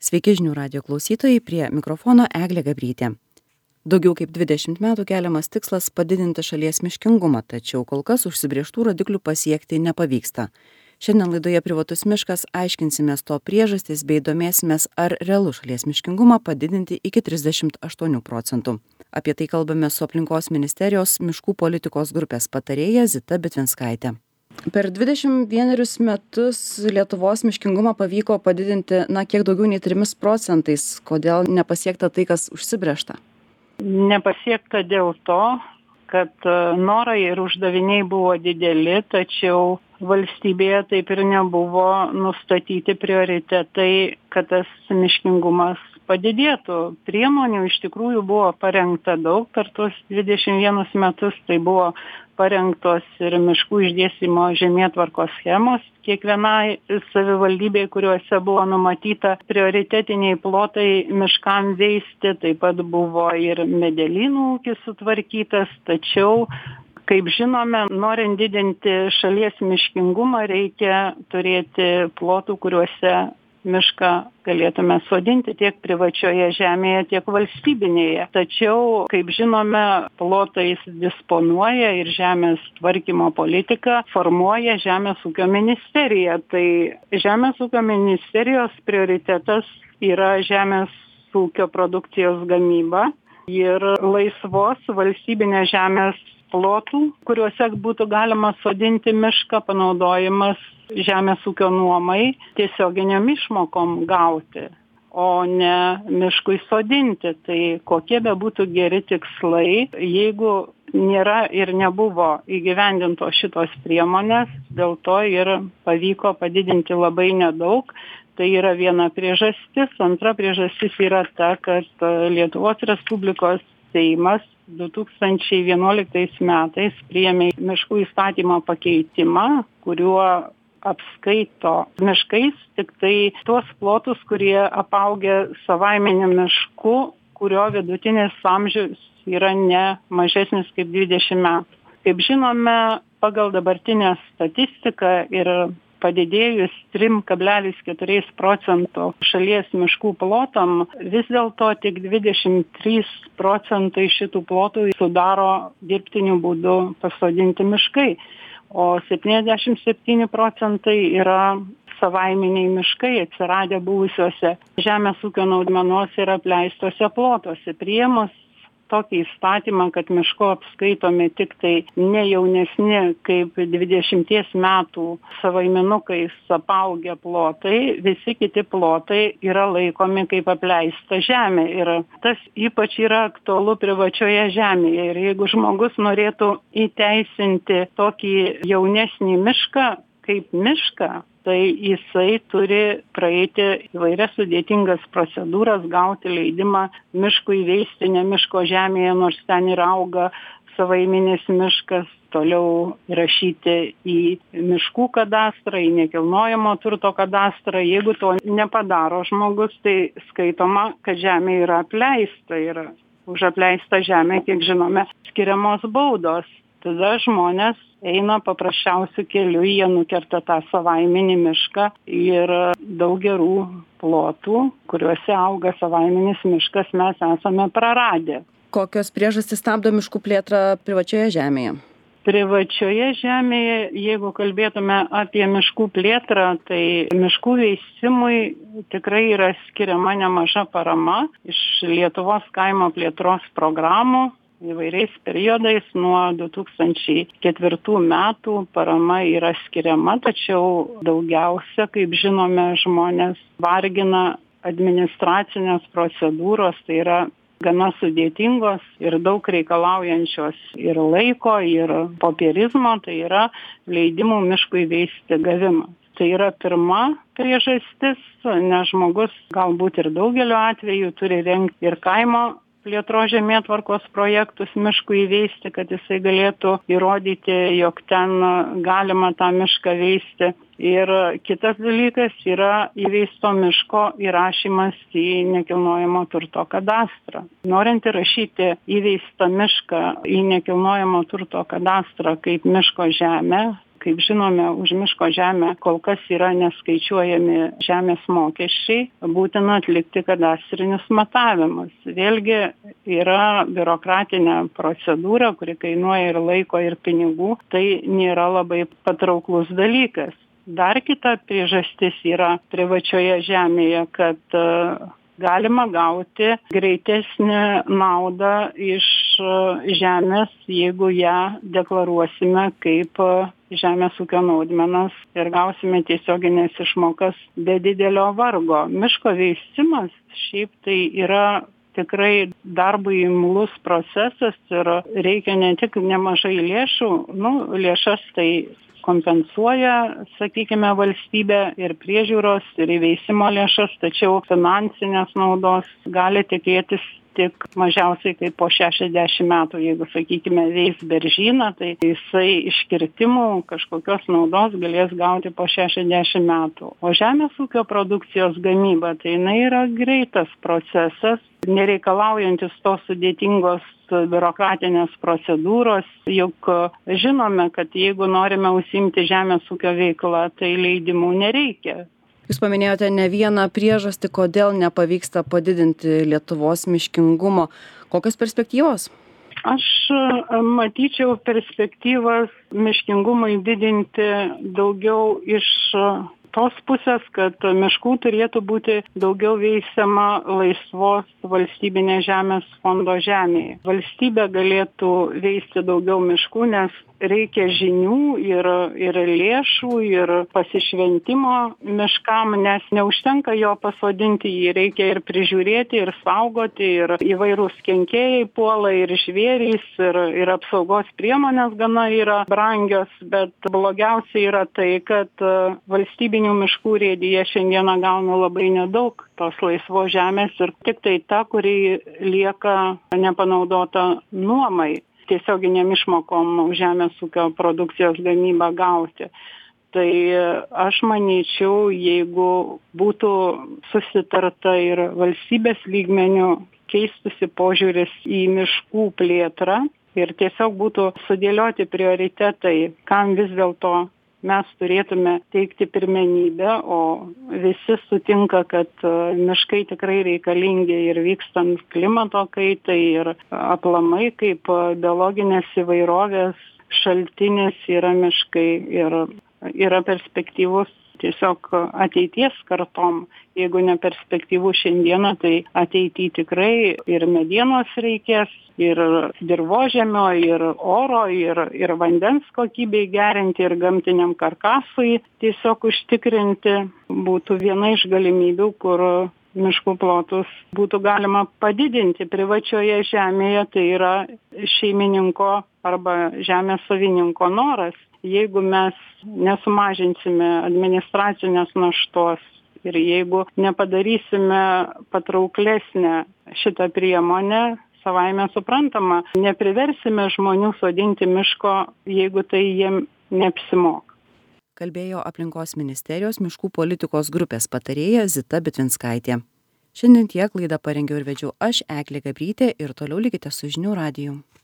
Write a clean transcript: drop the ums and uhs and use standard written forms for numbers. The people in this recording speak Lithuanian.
Sveiki žinių radio klausytojai, prie mikrofono Eglė Gabrytė. Daugiau kaip 20 metų keliamas tikslas padidinti šalies miškingumą, tačiau kol kas užsibrėžtų rodiklių pasiekti nepavyksta. Šiandien laidoje Privatus miškas aiškinsimės to priežastis bei domėsimės, ar realu šalies miškingumą padidinti iki 38%. Apie tai kalbame su aplinkos ministerijos miškų politikos grupės patarėja Zita Bitvinskaitė. Per 21 metus Lietuvos miškingumą pavyko padidinti kiek daugiau nei 3%. Kodėl nepasiekta tai, kas užsibrėžta? Nepasiekta dėl to, kad norai ir uždaviniai buvo dideli, tačiau valstybėje taip ir nebuvo nustatyti prioritetai, kad tas miškingumas padidėtų. Priemonių iš tikrųjų buvo parengta daug per tuos 21 metus, tai buvo parengtos ir miškų išdėstymo žemėtvarkos schemos kiekvienai savivaldybei, kuriuose buvo numatyta prioritetiniai plotai miškam veisti, taip pat buvo ir medelynų ūkis sutvarkytas, tačiau, kaip žinome, norint didinti šalies miškingumą, reikia turėti plotų, kuriuose mišką galėtume sodinti tiek privačioje žemėje, tiek valstybinėje. Tačiau, kaip žinome, plotais disponuoja ir žemės tvarkymo politiką formuoja Žemės ūkio ministerija. Tai Žemės ūkio ministerijos prioritetas yra žemės ūkio produkcijos gamyba ir laisvos valstybinės žemės plotų, kuriuose būtų galima sodinti mišką, panaudojimas žemės ūkio nuomai tiesioginiam išmokom gauti, o ne miškui sodinti. Tai kokie be būtų geri tikslai, jeigu nėra ir nebuvo įgyvendintos šitos priemonės, dėl to ir pavyko padidinti labai nedaug. Tai yra viena priežastis. Antra priežastis yra ta, kad Lietuvos Respublikos Seimas 2011 metais priėmė miškų įstatymo pakeitimą, kuriuo apskaito miškais tik tai tuos plotus, kurie apaugę savaiminiu mišku, kurio vidutinis amžius yra ne mažesnis kaip 20 metų. Kaip žinome, pagal dabartinę statistiką ir padidėjus 3,4% šalies miškų plotam, vis dėlto tik 23% šitų plotų sudaro dirbtiniu būdu pasodinti miškai, o 77% yra savaiminiai miškai atsiradę buvusiuose žemės ūkio naudmenuose ir apleistuose plotuose. Priėmus tokį įstatymą, kad miško apskaitomi tik tai ne jaunesni kaip 20 metų savaiminukais apaugę plotai, visi kiti plotai yra laikomi kaip apleista žemė. Ir tas ypač yra aktualu privačioje žemėje. Ir jeigu žmogus norėtų įteisinti tokį jaunesnį mišką kaip mišką, tai jisai turi praeiti įvairias sudėtingas procedūras, gauti leidimą miškui veisti ne miško žemėje, nors ten ir auga savaiminis miškas, toliau įrašyti į miškų kadastrą, į nekilnojamo turto kadastrą. Jeigu to nepadaro žmogus, tai skaitoma, kad žemė yra apleista ir už apleistą žemę, kiek žinome, skiriamos baudos. Tada žmonės eina paprasčiausiu keliu, jie nukerta tą savaiminį mišką ir daug gerų plotų, kuriuose auga savaiminis miškas, mes esame praradę. Kokios priežastys stabdo miškų plėtrą privačioje žemėje? Privačioje žemėje, jeigu kalbėtume apie miškų plėtrą, tai miškų veisimui tikrai yra skiriama nemaža parama iš Lietuvos kaimo plėtros programų. Įvairiais periodais nuo 2004 metų parama yra skiriama, tačiau daugiausia, kaip žinome, žmonės vargina administracinės procedūros, tai yra gana sudėtingos ir daug reikalaujančios ir laiko, ir popierizmo, tai yra leidimų miškui veisti gavimas. Tai yra pirma priežastis, nes žmogus galbūt ir daugeliu atveju turi rengti ir kaimo plėtros žemėtvarkos projektus miškui įveisti, kad jisai galėtų įrodyti, jog ten galima tą mišką veisti. Ir kitas dalykas yra įveisto miško įrašymas į nekilnojamo turto kadastrą. Norint įrašyti įveistą mišką į nekilnojamo turto kadastrą kaip miško žemę, kaip žinome, už miško žemę kol kas yra neskaičiuojami žemės mokesčiai, būtina atlikti kadastrinius matavimus. Vėlgi yra biurokratinė procedūra, kuri kainuoja ir laiko, ir pinigų. Tai nėra labai patrauklus dalykas. Dar kita priežastis yra privačioje žemėje, kad galima gauti greitesnę naudą iš žemės, jeigu ją deklaruosime kaip žemės ūkio naudmenas ir gausime tiesioginės išmokas be didelio vargo. Miško veisimas šiaip tai yra tikrai darbui imlus procesas ir reikia ne tik nemažai lėšų, lėšas tai kompensuoja, sakykime, valstybė ir priežiūros, ir įveisimo lėšas, tačiau finansinės naudos gali tikėtis tik mažiausiai kaip po 60 metų. Jeigu, sakykime, veis beržyną, tai jisai iš kirtimų kažkokios naudos galės gauti po 60 metų. O žemės ūkio produkcijos gamyba, tai jinai yra greitas procesas, nereikalaujantis tos sudėtingos biurokratinės procedūros, juk žinome, kad jeigu norime užsiimti žemės ūkio veiklą, tai leidimų nereikia. Jūs paminėjote ne vieną priežastį, kodėl nepavyksta padidinti Lietuvos miškingumo. Kokios perspektyvos? Aš matyčiau perspektyvas miškingumui didinti daugiau iš tos pusės, kad miškų turėtų būti daugiau veisiama laisvos valstybinės žemės fondo žemėje. Valstybė galėtų veisti daugiau miškų, nes reikia žinių ir lėšų, ir pasišventimo miškam, nes neužtenka jo pasodinti, jį reikia ir prižiūrėti, ir saugoti, ir įvairūs kenkėjai puola, ir žvėrys, ir apsaugos priemonės gana yra brangios, bet blogiausia yra tai, kad valstybinių miškų urėdija šiandieną gauna labai nedaug tos laisvos žemės ir tik tai ta, kuri lieka nepanaudota nuomai, tiesioginėm išmokom už žemės ūkio produkcijos gamybą gauti. Tai aš manyčiau, jeigu būtų susitarta ir valstybės lygmenių, keistųsi požiūris į miškų plėtrą ir tiesiog būtų sudėlioti prioritetai, kam vis dėlto mes turėtume teikti pirmenybę, o visi sutinka, kad miškai tikrai reikalingi ir vykstant klimato kaitai ir aplamai kaip biologinės įvairovės šaltinis yra miškai ir yra perspektyvus tiesiog ateities kartom. Jeigu ne perspektyvų šiandieną, tai ateityje tikrai ir medienos reikės, ir dirvožemio, ir oro, ir vandens kokybei gerinti, ir gamtiniam karkasui tiesiog užtikrinti. Būtų viena iš galimybių, kur miškų plotus būtų galima padidinti. Privačioje žemėje tai yra šeimininko arba žemės savininko noras. Jeigu mes nesumažinsime administracinės naštos ir jeigu nepadarysime patrauklesnę šitą priemonę, savaime suprantama, nepriversime žmonių sodinti miško, jeigu tai jiem neapsimoka. Kalbėjo Aplinkos ministerijos miškų politikos grupės patarėja Zita Bitvinskaitė. Šiandien tiek laidą parengiau ir vedžiau aš, Eglė Gabrytė, ir toliau likite su žinių radiju.